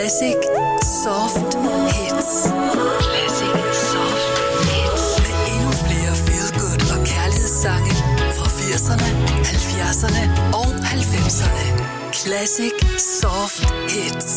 Classic Soft Hits. Classic Soft Hits. Med endnu flere feel good og kærlighedssange fra 80'erne, 70'erne og 90'erne. Classic Soft Hits.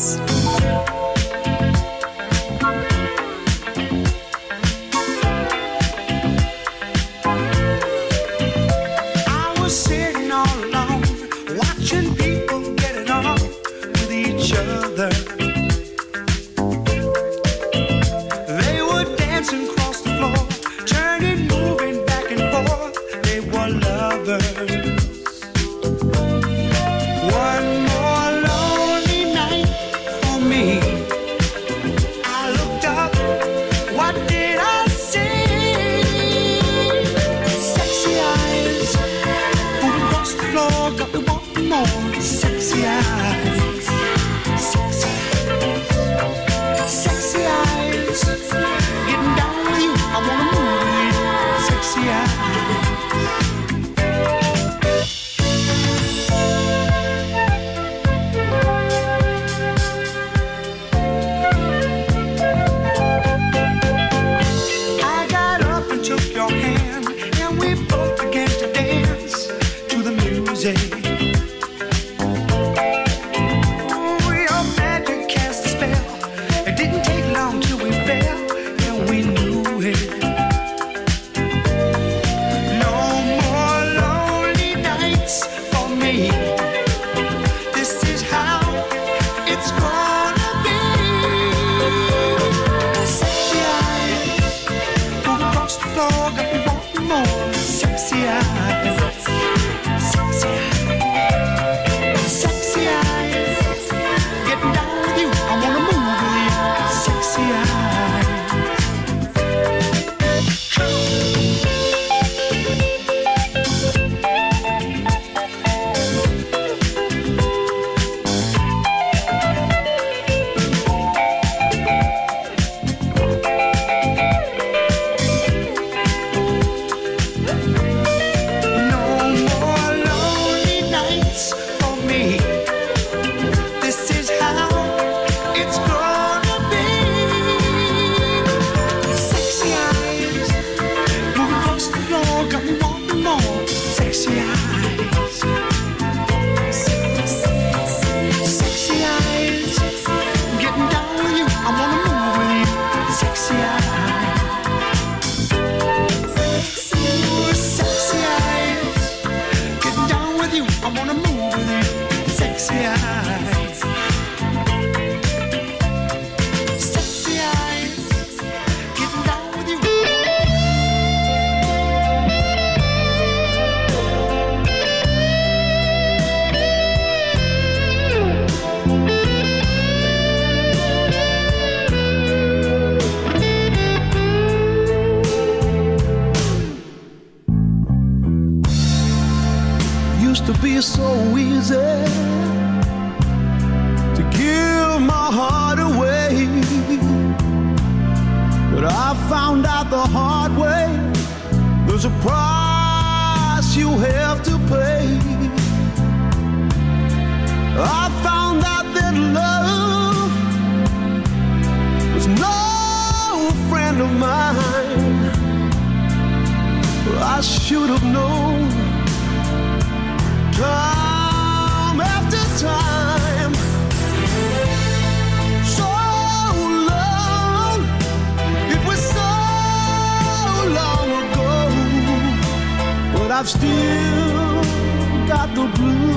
I've still got the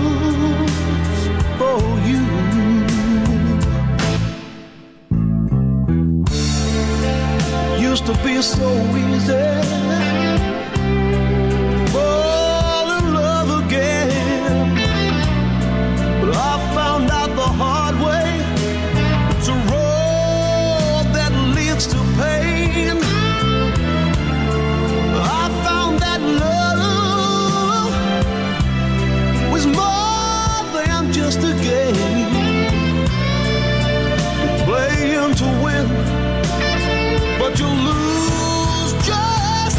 blues for you. Used to be so easy to fall in love again, but I found out the hard way. It's a road that leads to pain. I found that love was more than just a game, playing to win, but you lose just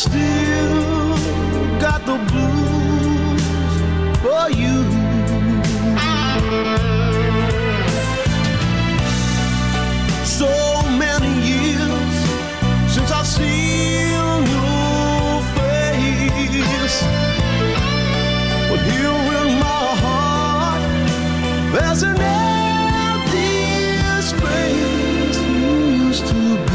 still got the blues for you. So many years since I've seen your face, but here in my heart there's an empty space used to be.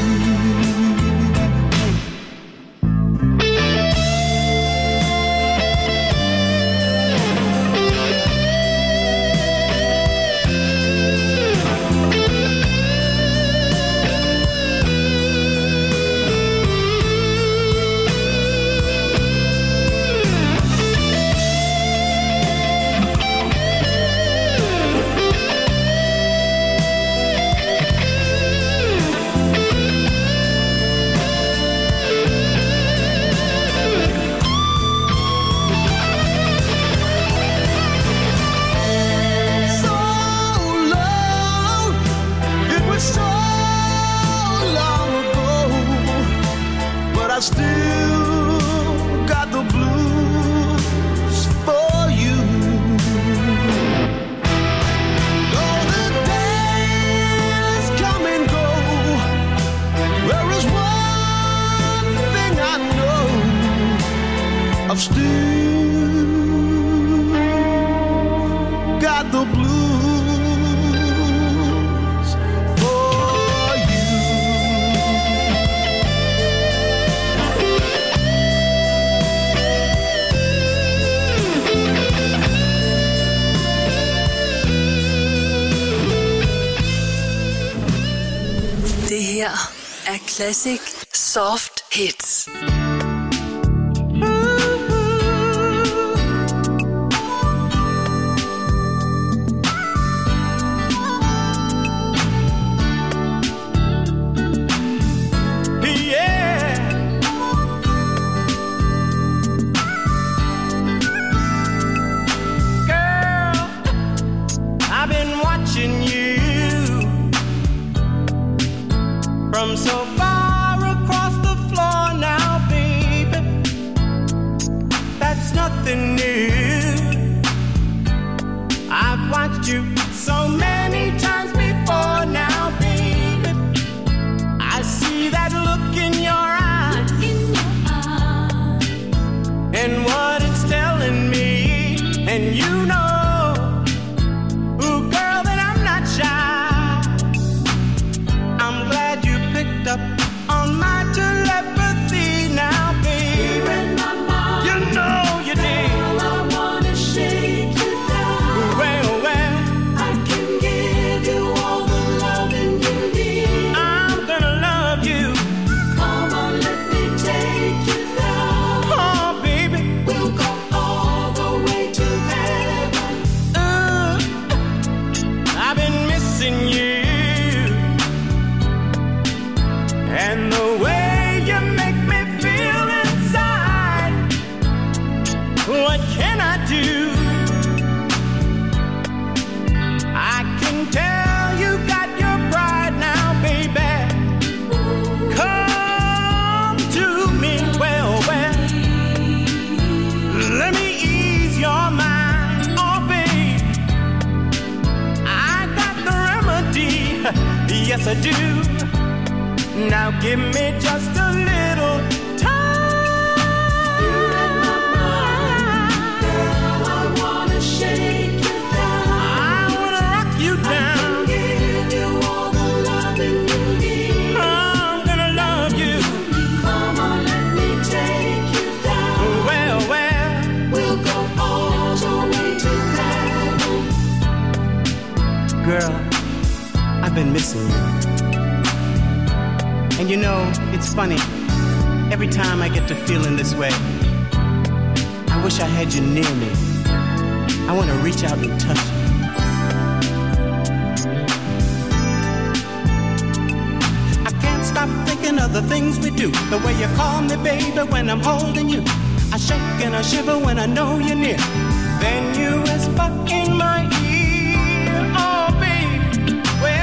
I still got the blues for you. Though the days come and go, there is one thing I know: I've still got the blues. Det her er Classic Soft Hits. From so far across the floor now, baby, that's nothing new. I've watched you so many times before now, baby. I see that look in your eyes, and what it's telling me, and you know, ooh, girl, that I'm not shy. I'm glad you picked up on my telepathy now, baby. You're in my mind. You know you did. Girl, I wanna shake you down. Well, I can give you all the loving you need. I'm gonna love you. Come on, let me take you down. Oh, baby, we'll go all the way to heaven. I've been missing you. And the way you make me feel inside, what can I do? I can tell you got your pride now, baby. Come to me, well, let me ease your mind, oh, babe. I got the remedy, yes I do. Now give me just a little time. You're in my mind. Girl, I wanna shake you down. I wanna rock you down. I can give you all the loving you need. I'm gonna love you. Come on, let me take you down. Well, we'll go all the way to heaven. Girl, I've been missing you. And you know, it's funny, every time I get to feeling this way, I wish I had you near me. I want to reach out and touch you. I can't stop thinking of the things we do. The way you call me, baby, when I'm holding you. I shake and I shiver when I know you're near. Then you whisper in my ear, oh, baby, well.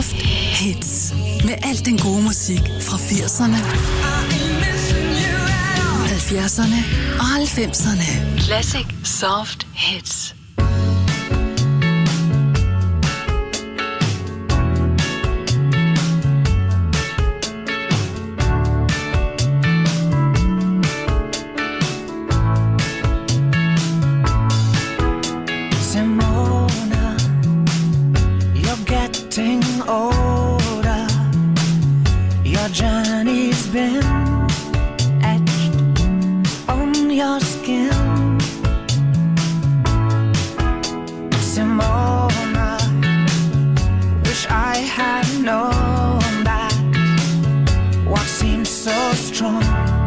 Soft Hits. Med al den gode musik fra 80'erne, 70'erne og 90'erne. Classic Soft Hits. Older, your journey's been etched on your skin. Simona, wish I had known that what seemed so strong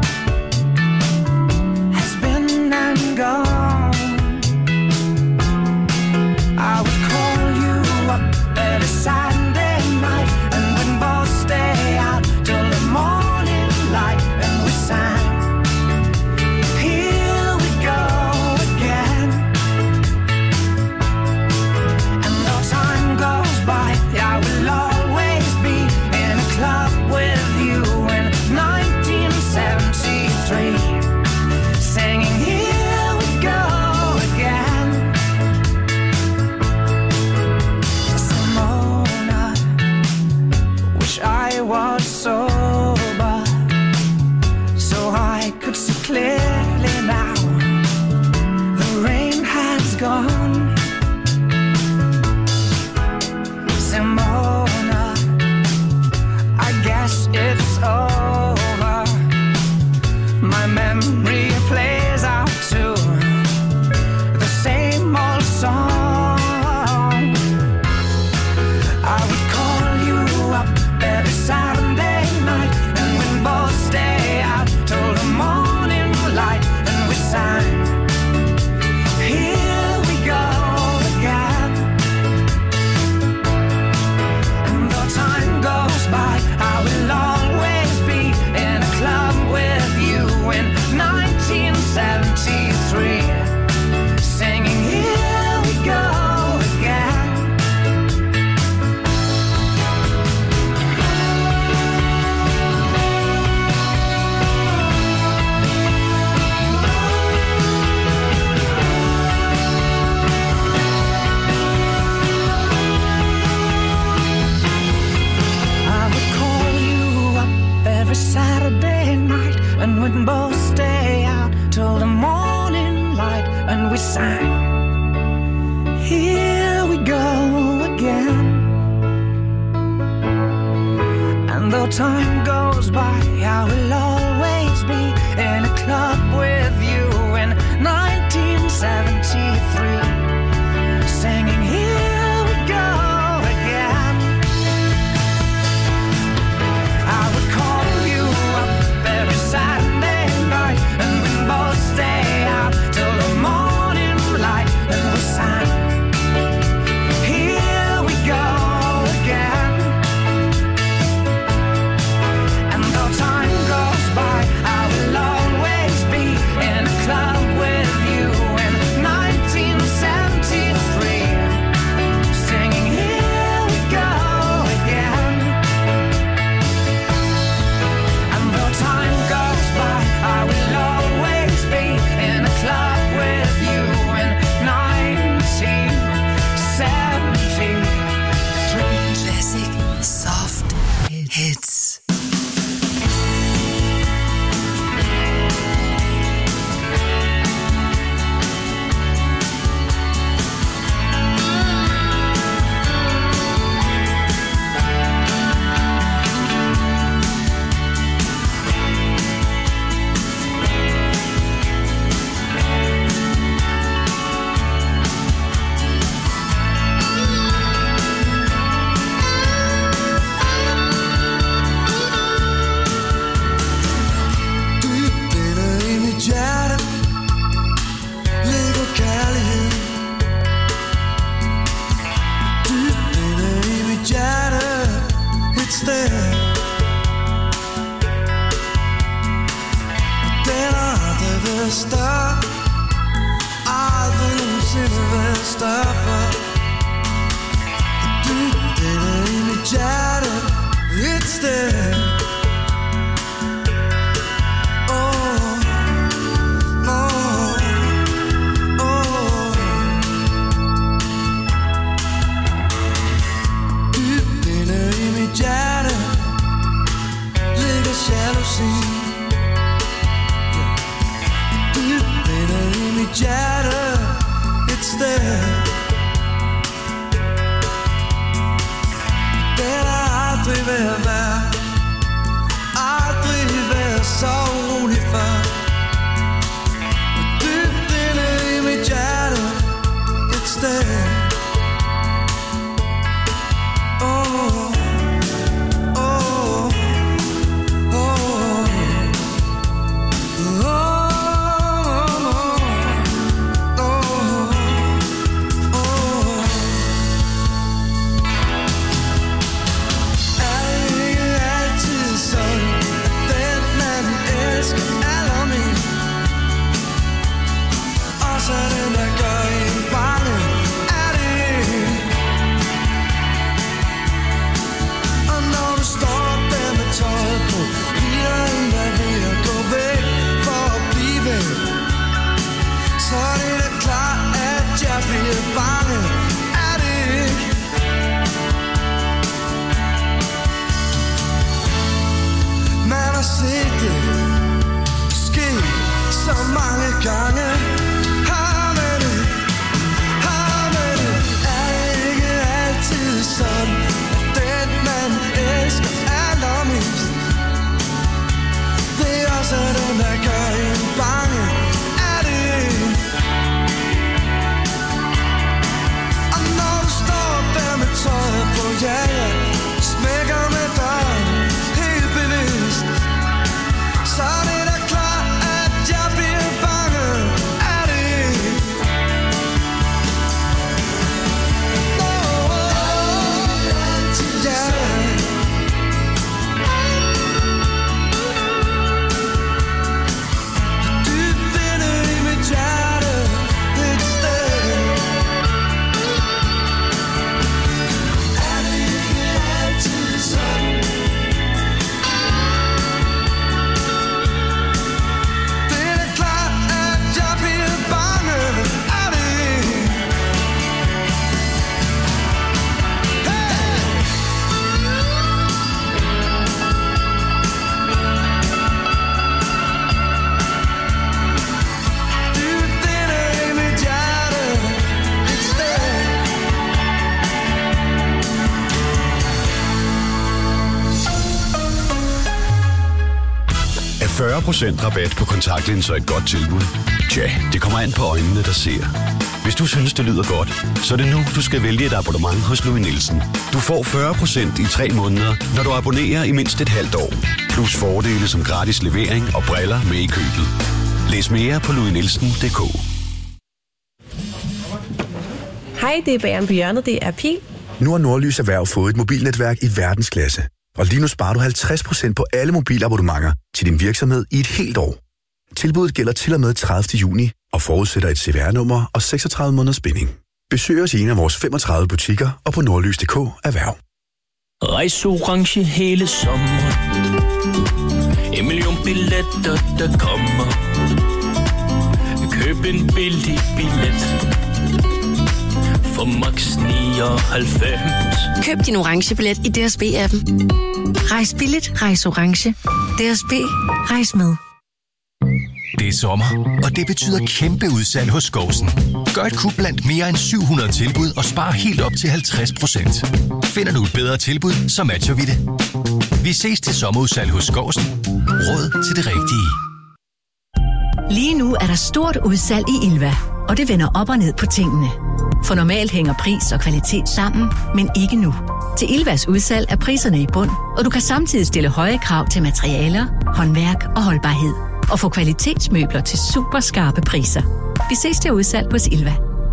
has been and gone. I would call you up every Sunday night, and we'd both stay out till the morning light, and we sang, here we go again. And though time goes by, I will always be in a club with you in 1973, singing, here we go again. I was sober, so I could see clearly now. The rain has gone. Simona, I guess it's over. My memory plays out to the same old song. I would call you up every Saturday night, and we'd both stay out till the morning light, and we sang, here we go again. And though time goes by, I will always be in a club with you in 1973, singing, here we go again. Saturday night, and we'd both stay out till the morning light, and we sang, here we go again. And though time goes by, I will always be in a club with you in 1973, singing, here we go again. I would call every Saturday night, and we both stay out till the morning light, and we sang, here we go again. And though time goes by, I will always be in a club with you in 1973, singing, here we go again. And though time goes by, I will always be in a club with you in 1973. Classic Soft Hits. Jack instead. It's there. Den har aldrig været værd, aldrig været så rolig før. Dybt inde i mit hjerte, it's there. Er 40% rabat på kontaktlinser et godt tilbud? Tja, det kommer an på øjnene, der ser. Hvis du synes, det lyder godt, så er det nu, du skal vælge et abonnement hos Louis Nielsen. Du får 40% i 3 måneder, når du abonnerer i mindst et halvt år. Plus fordele som gratis levering og briller med i købet. Læs mere på louisnielsen.dk. Hej, det er Bageren på hjørnet, det er Pil. Nu har Nordlys Erhverv fået et mobilnetværk i verdensklasse. Og lige nu sparer du 50% på alle mobilabonnementer til din virksomhed i et helt år. Tilbuddet gælder til og med 30. juni og forudsætter et CVR-nummer og 36 måneders binding. Besøg os i en af vores 35 butikker og på nordlys.dk Erhverv. Rejs orange hele sommer. 1 million billetter, der kommer. Køb en billig billet for max 99. Køb din orange billet i DSB-appen. Rejs billigt, rejs orange. DSB, rejs med. Det er sommer, og det betyder kæmpe udsalg hos Skovsen. Gør et kub blandt mere end 700 tilbud og spar helt op til 50%. Finder du et bedre tilbud, så matcher vi det. Vi ses til sommerudsalg hos Skovsen. Råd til det rigtige. Lige nu er der stort udsalg i Ilva, og det vender op og ned på tingene. For normalt hænger pris og kvalitet sammen, men ikke nu. Til Ilvas udsalg er priserne i bund, og du kan samtidig stille høje krav til materialer, håndværk og holdbarhed. Og få kvalitetsmøbler til super skarpe priser. Vi ses til udsalg hos Ilva.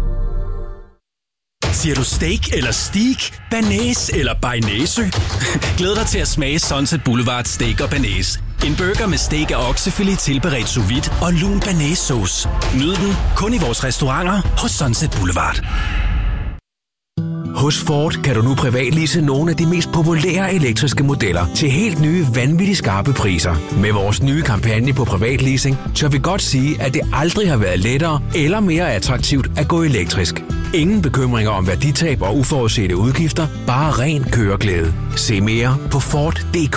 Siger du steak eller steak, banæs eller bearnaise? Glæd dig til at smage Sunset Boulevard Steak og Banæs. En burger med steak og oksefilet tilberedt sous vide og lun banæssauce. Nyd den kun i vores restauranter hos Sunset Boulevard. Hos Ford kan du nu privatlease nogle af de mest populære elektriske modeller til helt nye, vanvittigt skarpe priser. Med vores nye kampagne på privatleasing, tør vi godt sige, at det aldrig har været lettere eller mere attraktivt at gå elektrisk. Ingen bekymringer om værditab og uforudsete udgifter, bare ren køreglæde. Se mere på Ford.dk.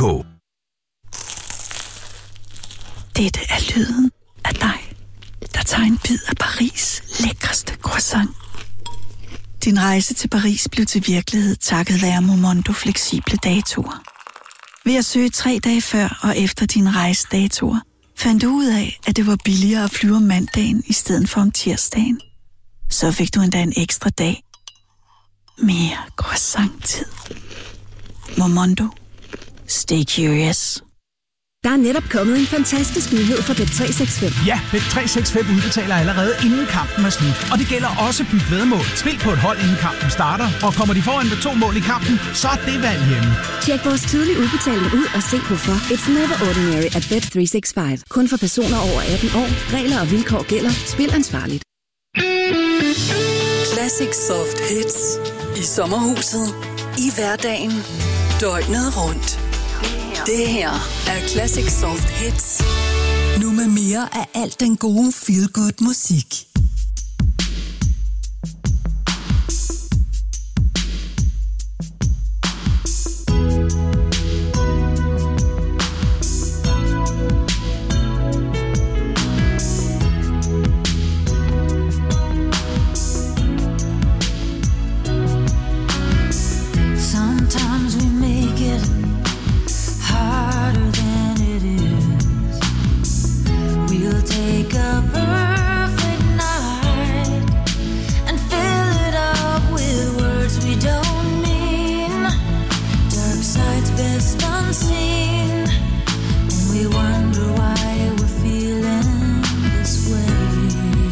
Dette er lyden af dig, der tager en bid af Paris' lækreste croissant. Din rejse til Paris blev til virkelighed takket være Momondo fleksible datoer. Ved at søge 3 dage før og efter din rejsedatoer, fandt du ud af, at det var billigere at flyve om mandagen i stedet for om tirsdagen. Så fik du endda en ekstra dag. Mere croissant-tid. Momondo. Stay curious. Der er netop kommet en fantastisk nyhed fra Bet365. Ja, Bet365 udbetaler allerede inden kampen er slut. Og det gælder også byt væddemål. Spil på et hold inden kampen starter, og kommer de foran med 2 mål i kampen, så er det valg hjemme. Tjek vores tidlige udbetaling ud og se hvorfor. It's never ordinary at Bet365. Kun for personer over 18 år. Regler og vilkår gælder. Spil ansvarligt. Classic Soft Hits. I sommerhuset. I hverdagen. Døgnet rundt. Det her er Classic Soft Hits. Nu med mere af alt den gode feel-good musik. Sometimes we make it harder than it is. We'll take a perfect night and fill it up with words we don't mean. Dark sides best unseen, and we wonder why we're feeling this way.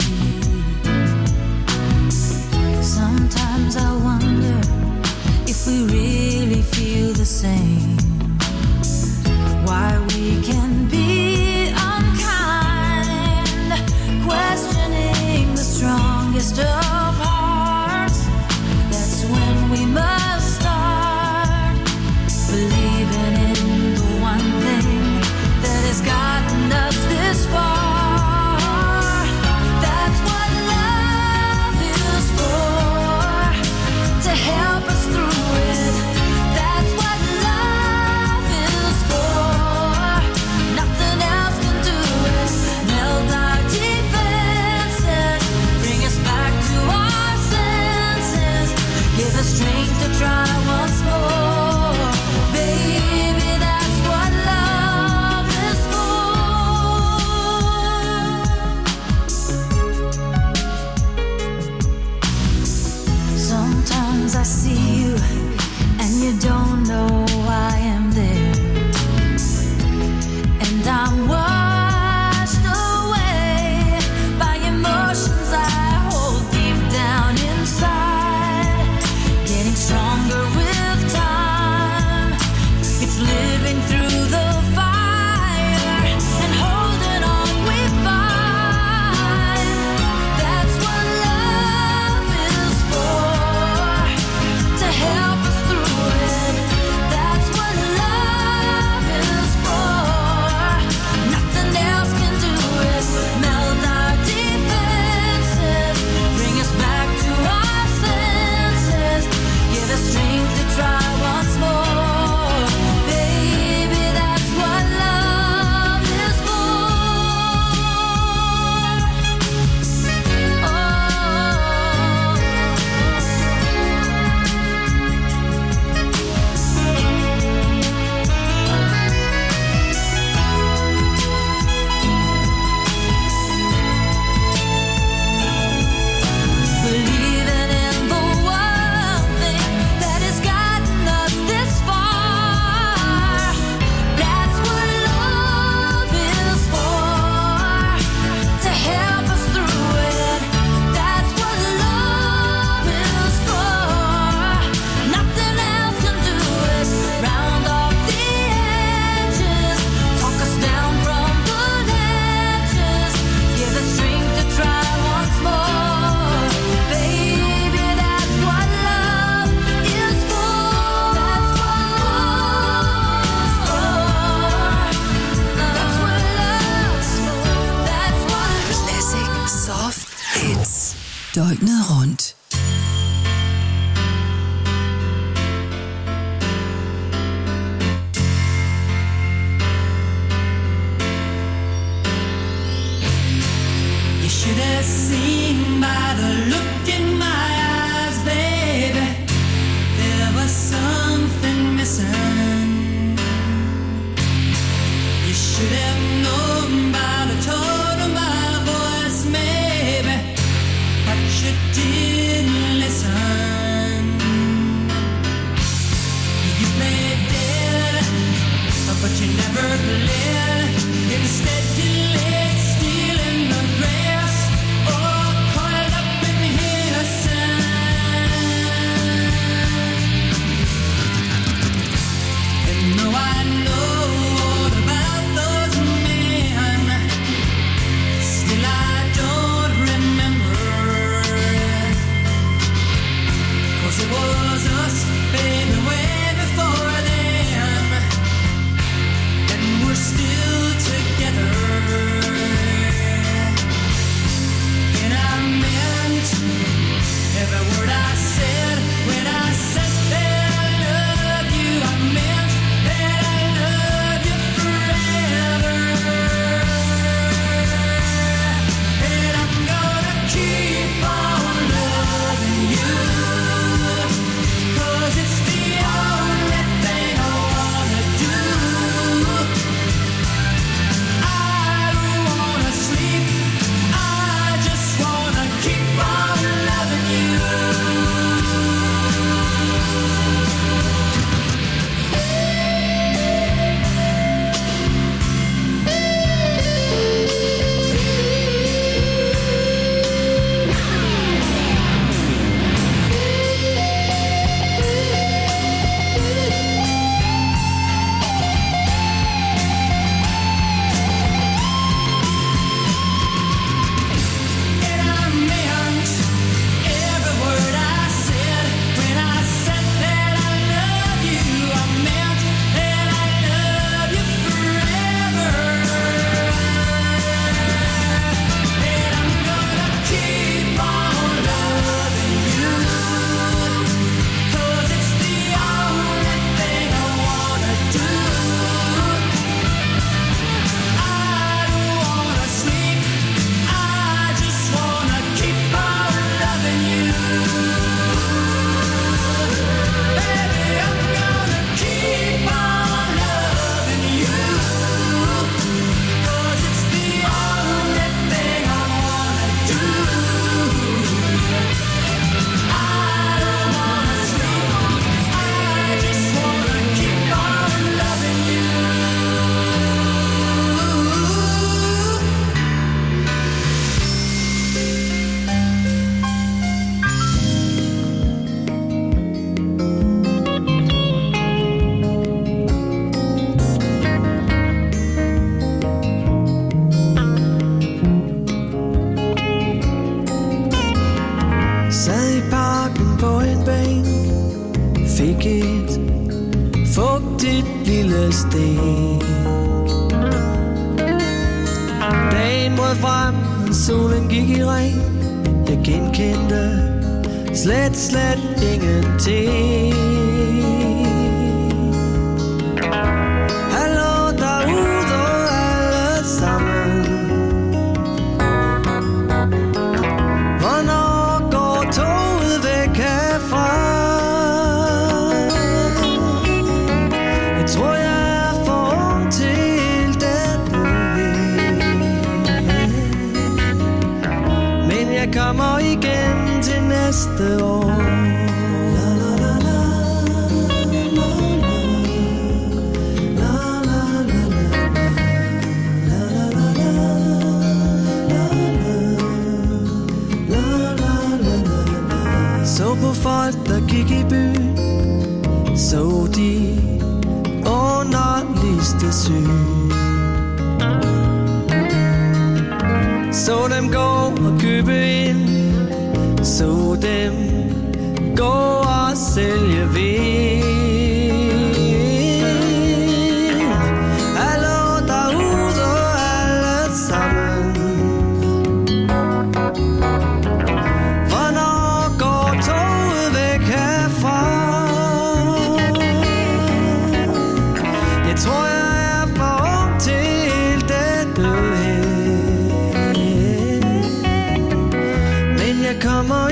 Sometimes I wonder if we really feel the same. Why we can be unkind, questioning the strongest of hearts. That's when we must start believing in the one thing that has gotten us this far. That's what love is for, to help us through it. That's what love is for. Nothing else can do it. Melt our defenses, bring us back to our senses, give us strength to try once more. Baby, that's what love is for. Sometimes I see you and you don't know I am there, and I'm washed away by emotions I hold deep down inside, getting stronger with time. It's living through the fire and holding on we find. That's what love is for, to help us through it. That's what love is for. Nothing else can do it. Melt our defenses, bring us back to our senses, give us strength to try once more. Baby, that's Døgnet rundt. You should have seen by the look in my eyes, baby, there was something missing. You should have known by the tone of my voice, maybe, but you didn't listen. You played dead, but you never bled. Instead you laid still in the grass, all coiled up in innocence. And though I know all about those men, still I don't remember. 'Cause it was us, baby, way before then, and we're still together. And I meant every word I said when I said that I love you. I meant that I love you forever. And I'm gonna keep on loving you, 'cause it's the only thing I wanna do. I don't wanna sleep, I just wanna keep on loving you. And I meant every word I said when I said that I love you. I meant that I love you forever. And I'm gonna keep on loving you, 'cause it's the only thing I wanna do. I don't wanna sleep, I just wanna keep on loving you. Baby, I'm gonna keep on loving you, 'cause it's the only thing I wanna do. I don't wanna sleep, I just wanna keep on loving you. Sad i parken på en bænk, fik et fugtigt lille stik. Dagen brød frem, solen gik i ring. Jeg genkendte slet ingenting. Hallo derude alle sammen. Hvornår går toget væk herfra? Jeg tror jeg er for ung til dette, men jeg kommer igen til næste år. Så på folk, der gik i byen, så de underligste syn. Så dem gå og købe ind, så dem gå og sælge vin. Hallo derude alle sammen.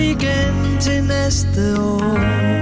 igen til næste år.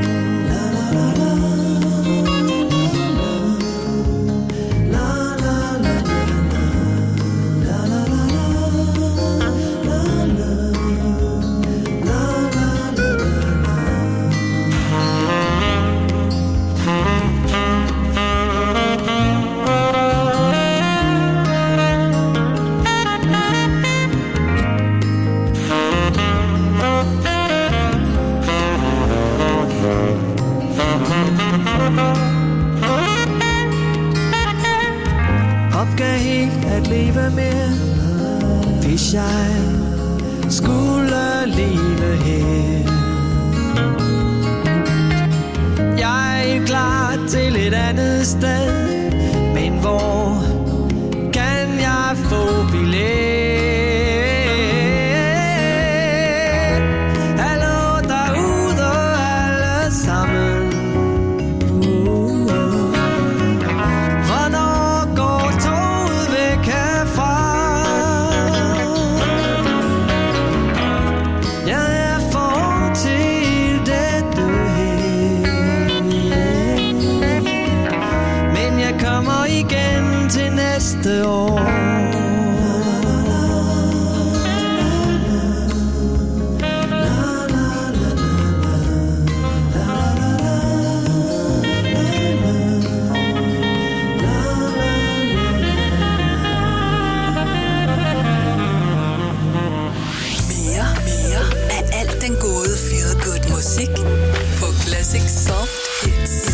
Opgav helt at leve mere, hvis jeg skulle leve her. Jeg er klar til et andet sted, men hvor kan jeg få billet? Hallo derude alle sammen. Hvornår går toget væk herfra? Jeg er for ung til dette her, men jeg kommer igen til næste år. Mere af alt den gode feel good musik på Classic Soft Hits.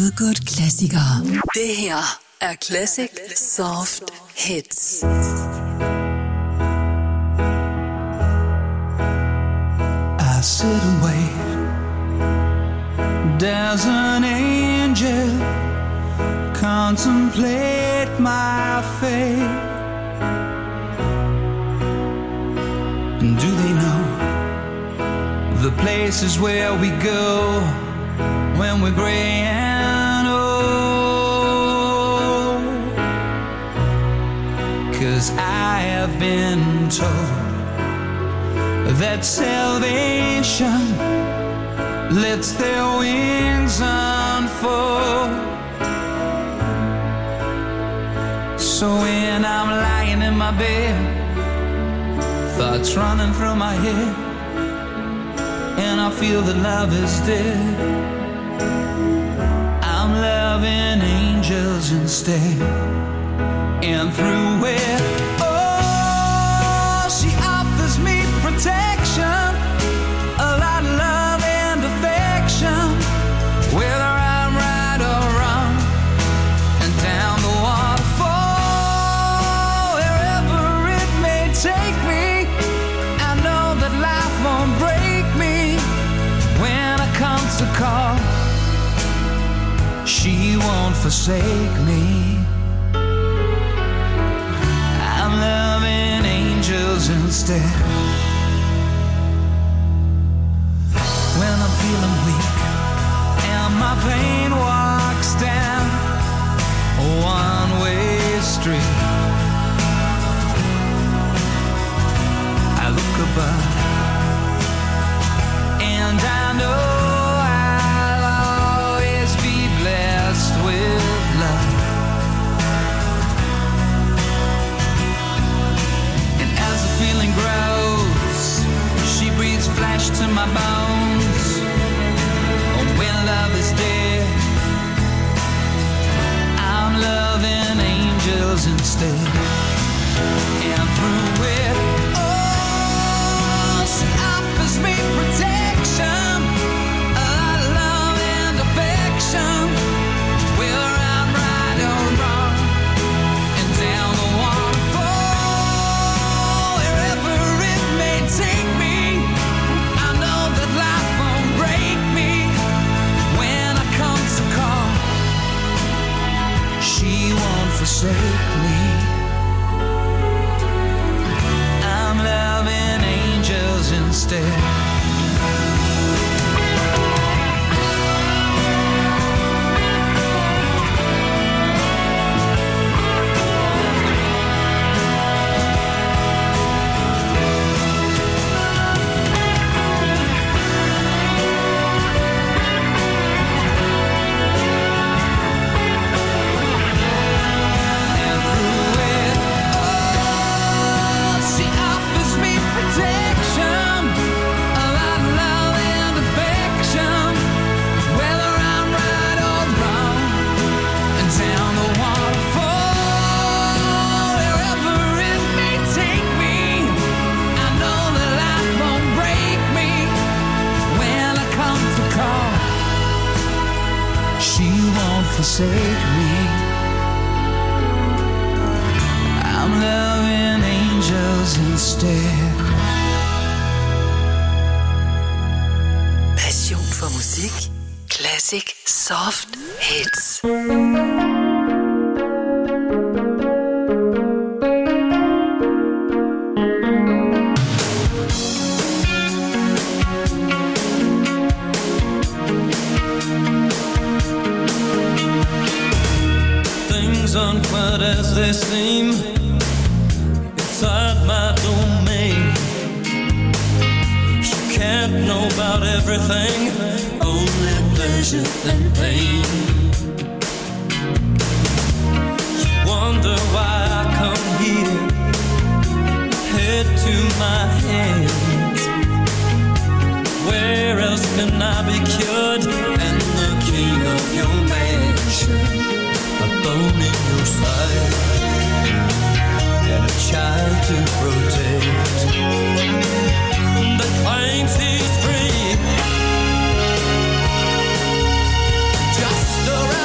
feel good klassikere. Det her er Classic Soft Hits. I sit and wait. Does an angel contemplate my fate? And do they know the places where we go when we're gray and old? 'Cause I have been told that salvation lets their wings unfold. So when I'm lying in my bed, thoughts running through my head, and I feel that love is dead, I'm loving angels instead. And through it, oh, she offers me protection, a lot of love and affection, whether I'm right or wrong, and down the waterfall, wherever it may take me, I know that life won't break me when I come to call. She won't forsake me. I'm loving angels instead. When I'm feeling weak and my pain walks down a one-way street, I look above and I know I'll always be blessed with love. And as the feeling grows, she breathes flesh to my bones. Oh, when love is dead, I'm loving angels instead. And through it, oh, she offers me protection, a lot of love and affection, whether I'm right or wrong, and down the waterfall, wherever it may take me, I know that life won't break me when I come to call. She won't forsake me. I'm loving angels instead. Forsake me. I'm loving angels instead. Passion for musik. Classic Soft Hits. Aren't quite as they seem inside my domain. You can't know about everything, only pleasure and pain. You wonder why I come here, head to my hands. Where else can I be cured and the king of your mansion? A bone in your side and a child to protect that claims he's free, just around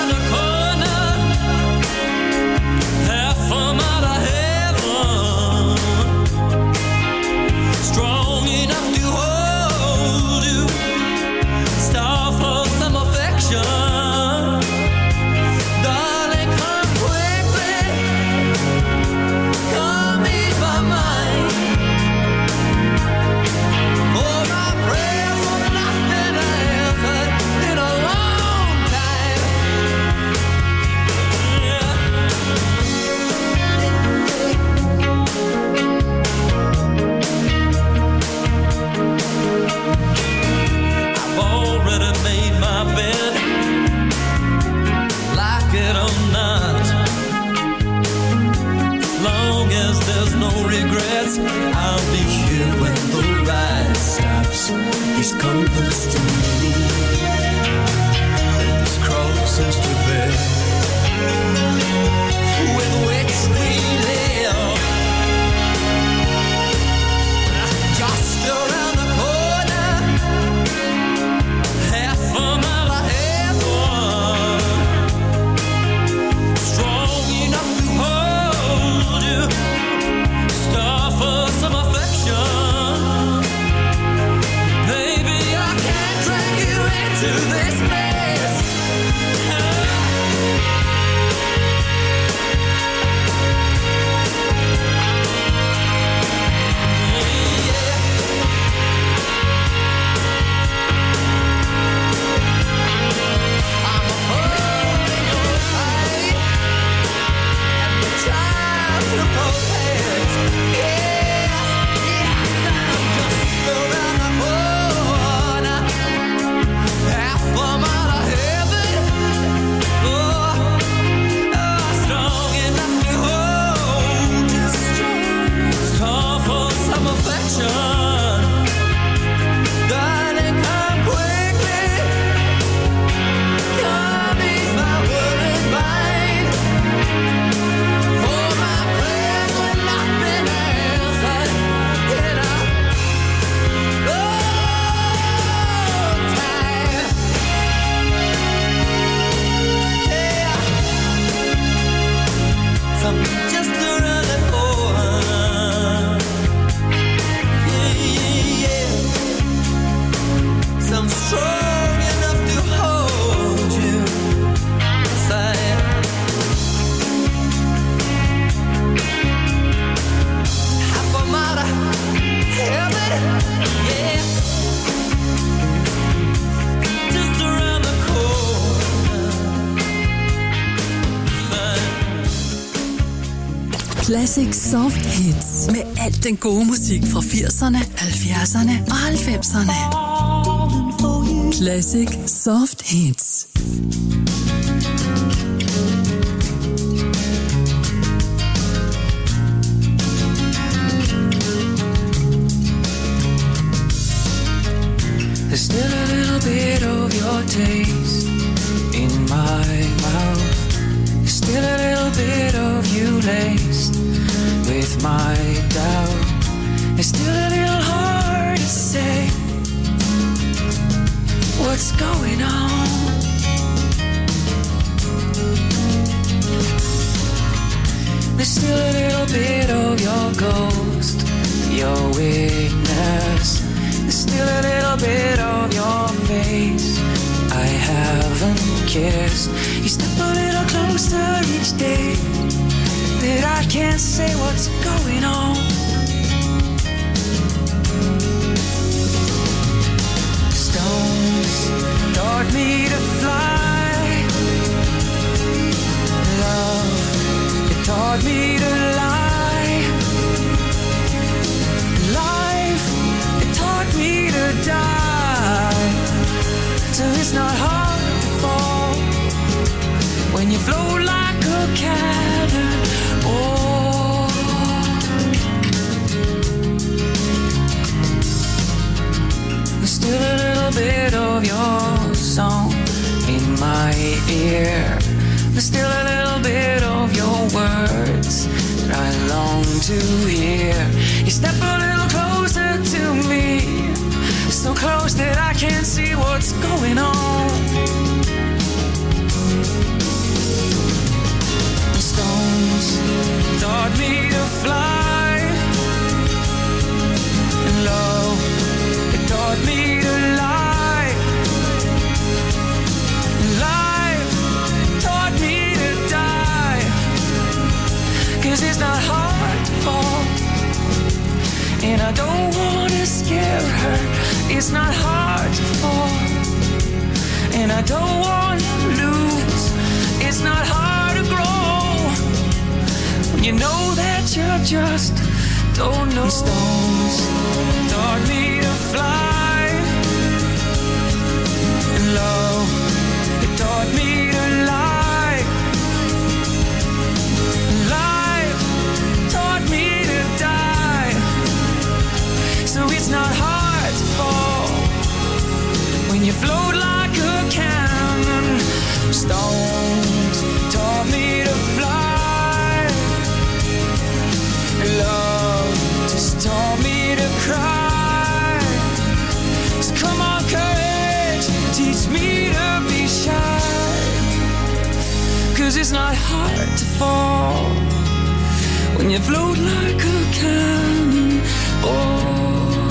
rivers to me, and these crosses to bear, with which we live. Just around the corner, half a mile ahead, strong enough to hold you, star for some affection. Baby, I can't drag you into this place. Classic Soft Hits med alt den gode musik fra 80'erne, 70'erne og 90'erne. Classic Soft Hits. There's still a little bit of your taste in my mouth. There's still a little bit of you laced with my doubt. It's still a little hard to say what's going on. There's still a little bit of your ghost, your weakness. There's still a little bit of your face I haven't kissed. You step a little closer each day, that I can't say what's going on. Stones taught me to fly. Love, it taught me to lie. Life, it taught me to die. So it's not hard to fall when you float like a cannon. Oh, there's still a little bit of your song in my ear. There's still a little bit of your words that I long to hear. You step a little closer to me, so close that I can't see what's going on. The stones taught me to fly, and love, it taught me to lie. And life taught me to die, 'cause it's not hard to fall, and I don't wanna scare her. It's not hard to fall, and I don't want to lose. It's not hard to grow when you know that you just don't know. Stones taught me to fly, and love, it taught me to lie. And life taught me to die, so it's not hard to fall, 'cause it's not hard to fall when you float like a cannonball.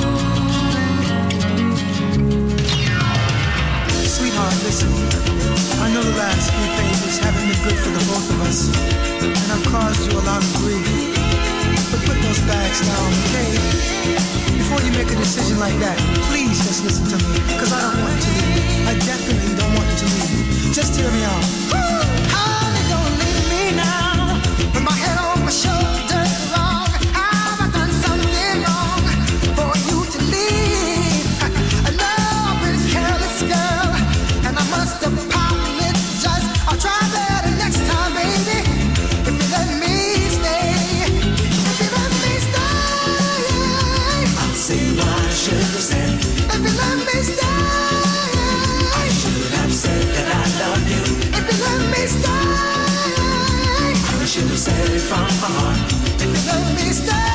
Sweetheart, listen. I know the last few pages haven't been good for the both of us, and I've caused you a lot of grief. But put those bags down, okay? Before you make a decision like that, please just listen to me, because I don't want you to leave. I definitely don't want you to leave. Just hear me out. Honey, don't leave me now. Put my head on my shoulder, wrong. Have I done something wrong for you to leave? I know I've been a careless girl, and I must apologize. I'll try better next time, baby. If you let me stay, if you let me stay, I'll see what I should have said. If you let me stay, I should have said that I love you. If you let me stay, I should have said it from my heart. If you let me stay,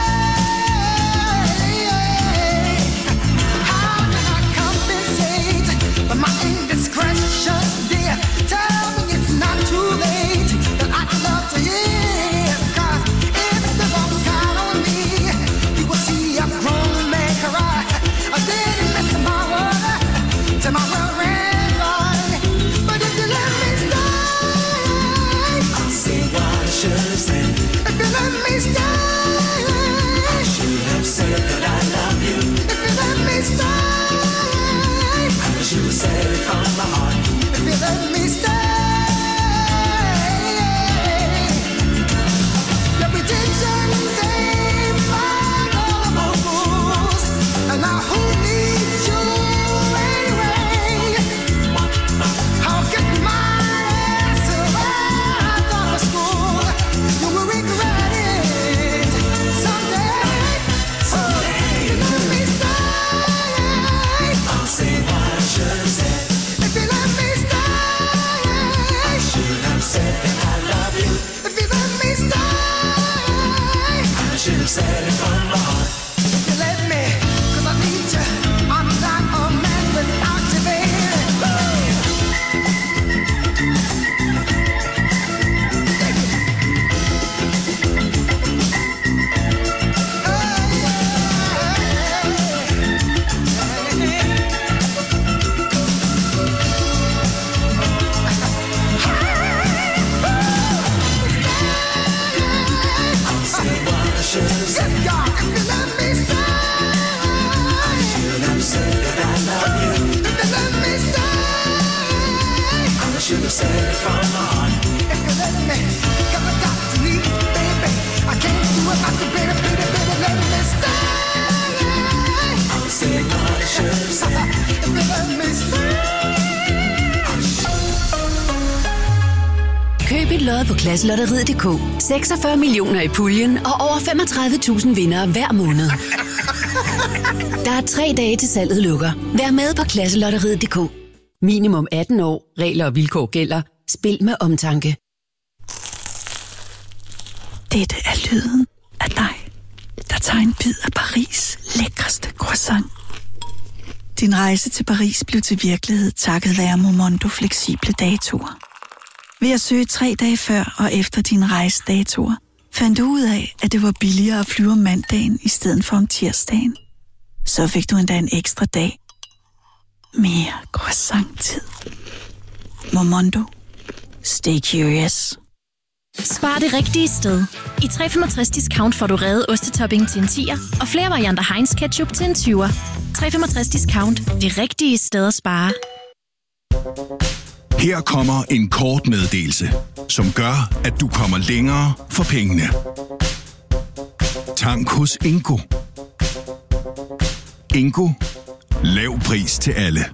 how can I compensate for my indiscretion, dear? Tell me it's not too late, that I'd love to hear. 'Cause if the wrong count on me, you will see a grown man cry. I didn't miss my word to my well-read line. But if you let me stay, I'll see what I should have said. If you let me stay, I should have said that I love you. If you let me stay, I should have said it from my heart. If you let me stay, your pretensions ain't follow rules, and now who needs you anyway? I'll get my ass right out of school. You will regret it someday. Someday, if you let me stay, I'll say what I should have said. If you let me stay, I should have said that I love you. If you let me stay, I should have said it from my heart. If you let me, 'cause I need you. I'm not a man without you, baby. I'll say what I should have said. If you let me stay, I should have said that I love you. If you let me stay, I should have said it from my heart. If you let me, 'cause I got to leave, baby. I can't do it like a baby, baby, baby, let me stay. I'll say what I should have said. If you let me stay. Køb et lod på Klasselotteriet.dk. 46 millioner i puljen og over 35.000 vindere hver måned. Der er 3 dage til salget lukker. Vær med på Klasselotteriet.dk. Minimum 18 år. Regler og vilkår gælder. Spil med omtanke. Dette er lyden af dig, der tager en bid af Paris' lækreste croissant. Din rejse til Paris blev til virkelighed takket være Momondo fleksible datoer. Ved at søge 3 dage før og efter dine rejsedatoer, fandt du ud af, at det var billigere at flyve om mandagen i stedet for om tirsdagen. Så fik du endda en ekstra dag. Mere croissant-tid. Momondo. Stay curious. Spar det rigtige sted. I 365 discount får du revet ostetopping til en 10'er og flere varianter Heinz ketchup til en 20'er. 365 discount. Det rigtige sted at spare. Her kommer en kort meddelelse, som gør, at du kommer længere for pengene. Tank hos Ingo. Ingo. Lav pris til alle.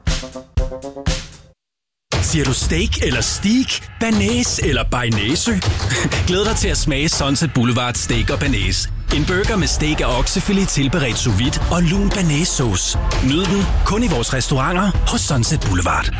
Siger du steak eller steak, banæs eller bearnaise? Glæd dig til at smage Sunset Boulevard Steak og Banæs. En burger med steak og oksefilet tilberedt sous vide og lun banæssauce. Nyd den kun i vores restauranter hos Sunset Boulevard.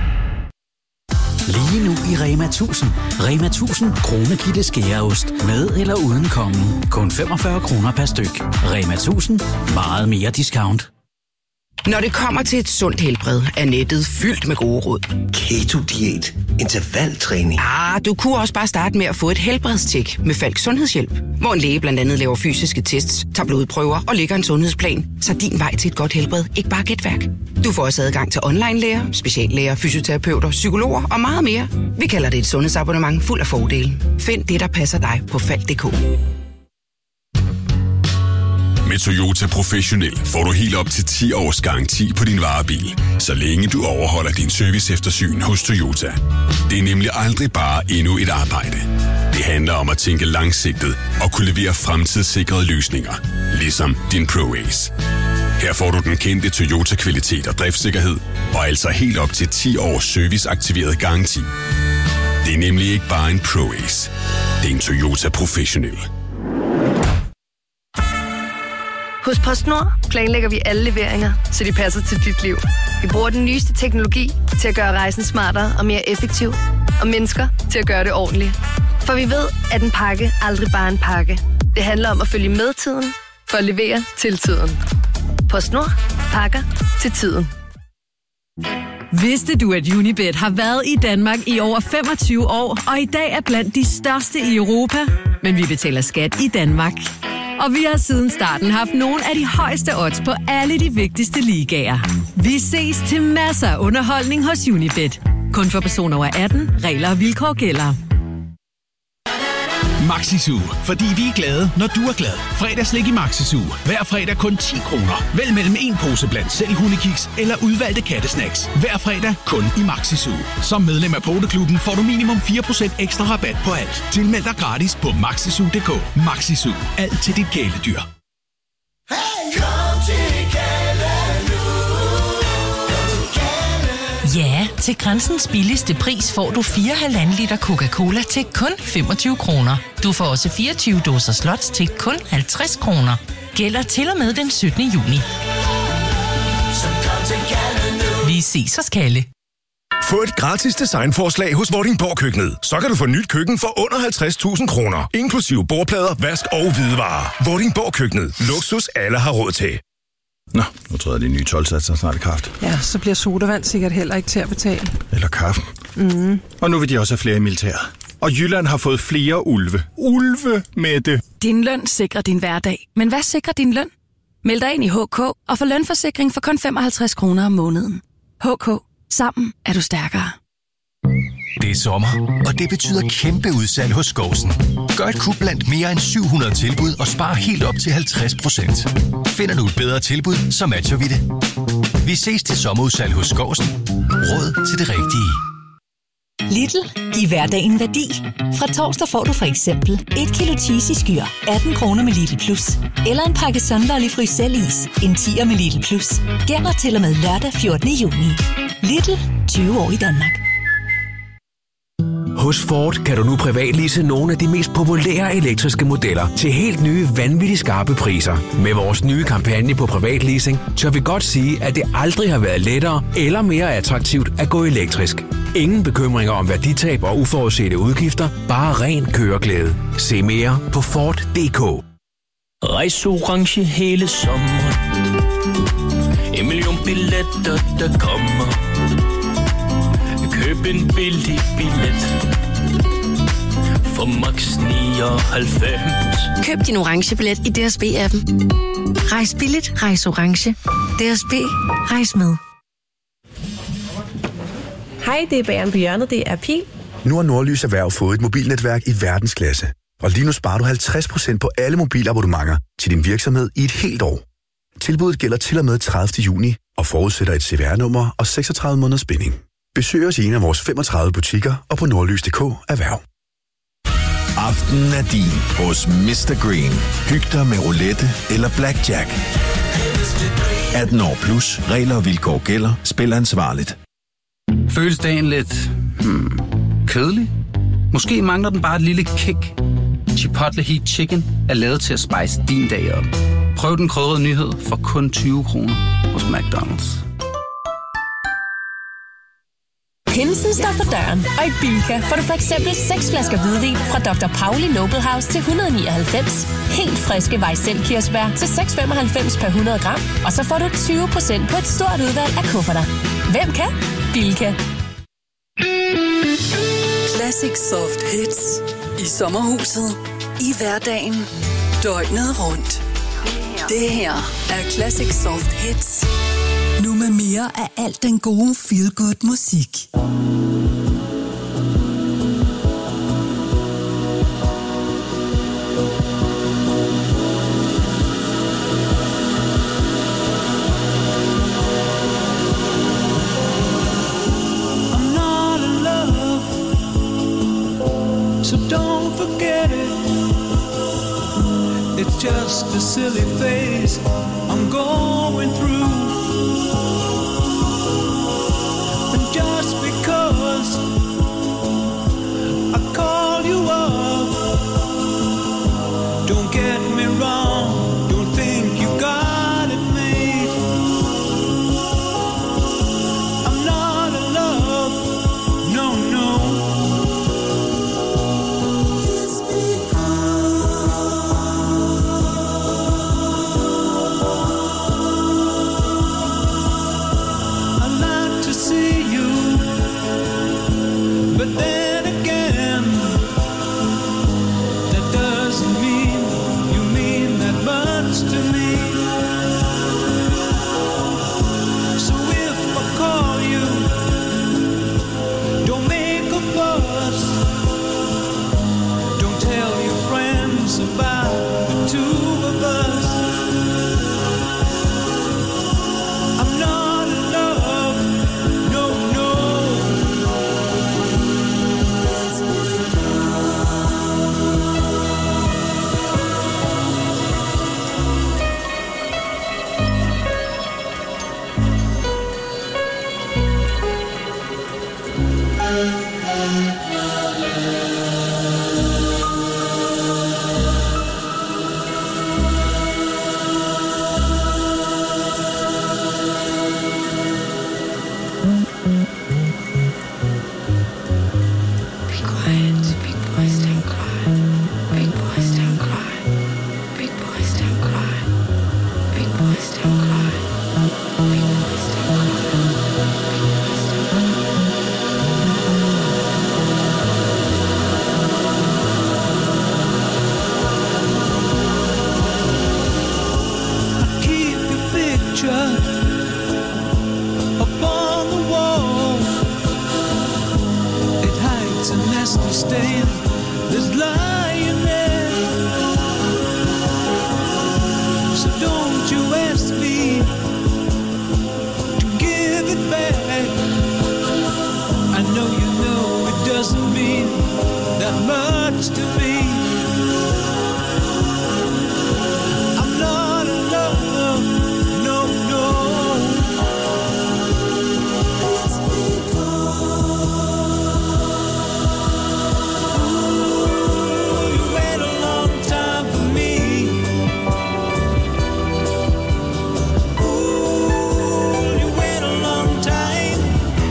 Lige nu i Rema 1000. Rema 1000 Kronekitte skæreost. Med eller uden kongen. Kun 45 kroner per styk. Rema 1000. Meget mere discount. Når det kommer til et sundt helbred, er nettet fyldt med gode råd. Keto-diæt, intervaltræning. Du kunne også bare starte med at få et helbredstjek med Falks Sundhedshjælp, hvor en læge blandt andet laver fysiske tests, tager blodprøver og lægger en sundhedsplan, så din vej til et godt helbred ikke bare er gætværk. Du får også adgang til online-læger, speciallæger, fysioterapeuter, psykologer og meget mere. Vi kalder det et sundhedsabonnement fuld af fordele. Find det, der passer dig på Falk.dk. Med Toyota Professionel får du helt op til 10 års garanti på din varebil, så længe du overholder din service eftersyn hos Toyota. Det er nemlig aldrig bare endnu et arbejde. Det handler om at tænke langsigtet og kunne levere fremtidssikrede løsninger, ligesom din ProAce. Her får du den kendte Toyota-kvalitet og driftssikkerhed, og altså helt op til 10 års serviceaktiveret garanti. Det er nemlig ikke bare en ProAce. Det er en Toyota Professionel. Hos PostNord planlægger vi alle leveringer, så de passer til dit liv. Vi bruger den nyeste teknologi til at gøre rejsen smartere og mere effektiv, og mennesker til at gøre det ordentligt. For vi ved, at en pakke aldrig bare er en pakke. Det handler om at følge med tiden, for at levere til tiden. PostNord. Pakker til tiden. Vidste du, at Unibet har været i Danmark i over 25 år, og i dag er blandt de største i Europa? Men vi betaler skat i Danmark. Og vi har siden starten haft nogle af de højeste odds på alle de vigtigste ligaer. Vi ses til masser af underholdning hos Unibet. Kun for personer over 18. Regler og vilkår gælder. Maxi-Zoo, fordi vi er glade, når du er glad. Fredagslik i Maxi-Zoo. Hver fredag kun 10 kroner. Vælg mellem en pose blandt selv hundekiks eller udvalgte kattesnacks. Hver fredag kun i Maxi-Zoo. Som medlem af Poteklubben får du minimum 4% ekstra rabat på alt. Tilmeld dig gratis på maxizoo.dk. Maxi-Zoo. Alt til dit kæledyr. Ja, til Grænsens billigste pris får du 4,5 liter Coca-Cola til kun 25 kroner. Du får også 24 dåser slots til kun 50 kroner. Gælder til og med den 17. juni. Vi ses hos Kalle. Få et gratis designforslag hos Vordingborg Køkkenet. Så kan du få nyt køkken for under 50.000 kroner. Inklusive bordplader, vask og hvidevarer. Vordingborg Køkkenet. Luksus alle har råd til. Nå, nu tror jeg, de nye 12-satser snart i kraft. Ja, så bliver sodavand sikkert heller ikke til at betale. Eller kaffen. Og nu vil de også have flere i militæret. Og Jylland har fået flere ulve. Ulve, Mette! Din løn sikrer din hverdag. Men hvad sikrer din løn? Meld dig ind i HK og få lønforsikring for kun 55 kroner om måneden. HK. Sammen er du stærkere. Det er sommer, og det betyder kæmpe udsalg hos Skousen. Gør et kub blandt mere end 700 tilbud og spar helt op til 50%. Finder du et bedre tilbud, så matcher vi det. Vi ses til sommerudsalg hos Skousen. Råd til det rigtige. Lidl. Giv hverdagen værdi. Fra torsdag får du for eksempel 1 kilo cheese i skyr, 18 kroner med Lidl Plus. Eller en pakke Sunderlig Fryselis, en 10'er med Lidl Plus. Gælder til og med lørdag 14. juni. Lidl. 20 år i Danmark. Hos Ford kan du nu privatlease nogle af de mest populære elektriske modeller til helt nye vanvittigt skarpe priser. Med vores nye kampagne på privatleasing, tør vi godt sige, at det aldrig har været lettere eller mere attraktivt at gå elektrisk. Ingen bekymringer om værditab og uforudsete udgifter, bare ren køreglæde. Se mere på Ford.dk. Rejs orange hele sommeren. 1 million billetter, der kommer. Køb en billig billet for max 99. Køb din orange billet i DSB-appen. Rejs billigt, rejs orange. DSB, rejs med. Hej, det er Bageren på hjørnet, det er Pil. Nu har Nordlys Erhverv fået et mobilnetværk i verdensklasse. Og lige nu sparer du 50% på alle mobilabonnementer til din virksomhed i et helt år. Tilbuddet gælder til og med 30. juni og forudsætter et CVR-nummer og 36 måneders binding. Besøg os i en af vores 35 butikker og på nordlys.dk erhverv. Aftenen er din hos Mr. Green. Hyg dig med roulette eller blackjack. 18 år plus. Regler og vilkår gælder. Spil ansvarligt. Føles dagen lidt kedelig? Måske mangler den bare et lille kick. Chipotle Heat Chicken er lavet til at spice din dag op. Prøv den krydrede nyhed for kun 20 kroner hos McDonald's. Pinsen står for døren, og i Bilka får du for eksempel 6 flasker hvidvin fra Dr. Pauli Noble House til 199. Helt friske Weissel-kirsebær til 6,95 per 100 gram. Og så får du 20% på et stort udvalg af kufferter. Hvem kan? Bilka. Classic Soft Hits. I sommerhuset. I hverdagen. Døgnet rundt. Det her er Classic Soft Hits. Nu med mere af alt den gode feel-good musik. I'm not in love, so don't forget it. It's just a silly phase I'm going through. And just because I call you up, don't get me wrong, don't think you got it made. I'm not in love, no, no. But then again, that doesn't mean you mean that much to me. So if I call you, don't make a fuss. Don't tell your friends about the two of us. I'm not in love, no, no. Upon the wall, it hides a nasty stain. There's love